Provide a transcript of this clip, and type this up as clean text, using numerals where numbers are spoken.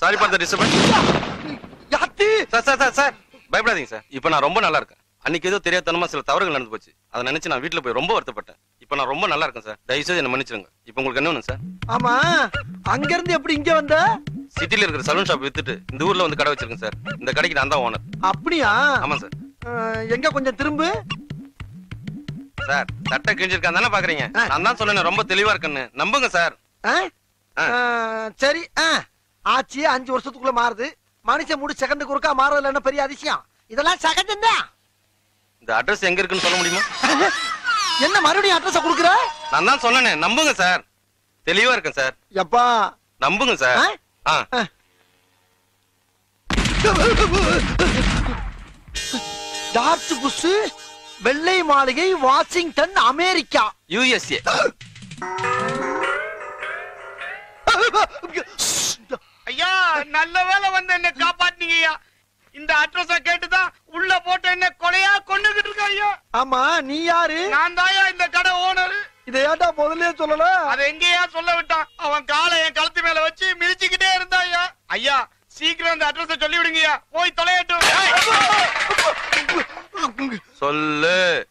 Sorry for the disturbance. யாத்தி sir பயப்படாதீங்க sir. இப்போ நான் ரொம்ப நல்லா இருக்கேன். அன்னைக்கு ஏதோ தெரியாதனமா சில தவறுகள் நடந்து போச்சு. அதை நினைச்சு நான் வீட்டுல போய் ரொம்ப வருத்தப்பட்டேன். இப்போ நான் ரொம்ப நல்லா இருக்கேன் சார். தயவு செய்து என்ன மன்னிச்சிருங்க. இப்போ உங்களுக்கு என்ன வேணும் சார்? ஆமா, அங்க இருந்து எப்படி இங்க வந்த? சிட்டில இருக்கிற சலூன் ஷாப் வித்துட்டு இந்த ஊர்ல வந்து கடை வச்சிருக்கேன் சார். இந்த கடைக்கு நான் தான் ஓனர். அப்படியா? ஆமா சார். எங்க கொஞ்சம் திரும்பு. சார் சட்டை கிழிஞ்சிருக்கான் தானே பாக்குறீங்க? நான் தான் சொன்னேன் ரொம்ப தெளிவா இருக்குன்னு. நம்புங்க சார். சரி, ஆச்சு 5 வருஷத்துக்குள்ள மாறுது. மனுஷன் முடி செகண்டுக்கு ஒருக்கா மாறதுல என்ன பெரிய அதிசயம்? இதெல்லாம் சகஜம் தான். இந்த அட்ரஸ் எங்க இருக்குன்னு சொல்ல முடியுமா? என்ன மறுபடியும் அட்ரஸ் கொடுக்குற? நான் தான் சொன்னேனே, நம்புங்க சார். தெளிவா இருக்கேன் சார். எப்பா நம்புங்க சார். டார்ச் புஷ், வெள்ளை மாளிகை, வாஷிங்டன், அமெரிக்கா, USA. ஐயா நல்ல வேலை வந்து என்ன காப்பாத்தினீங்க ஐயா. இந்த அட்ரஸ கேட்டுதான் உள்ள போட்டு என்ன கொலையா கொண்டுகிட்டு இருக்க ஐயா. ஆமா, நீ யாரு? நான் தாயா இந்த கடை ஓனர். இதை ஏன்டா முதல்ல சொல்லல? அதை எங்கேயா சொல்ல விட்டான்? அவன் காலை என் கழுத்து மேல வச்சு மிதிச்சுக்கிட்டே இருந்தா ஐயா. ஐயா சீக்கிரம் இந்த அட்ரஸ சொல்லி விடுங்கய்யா. போய் தொலையட்டும். சொல்லு.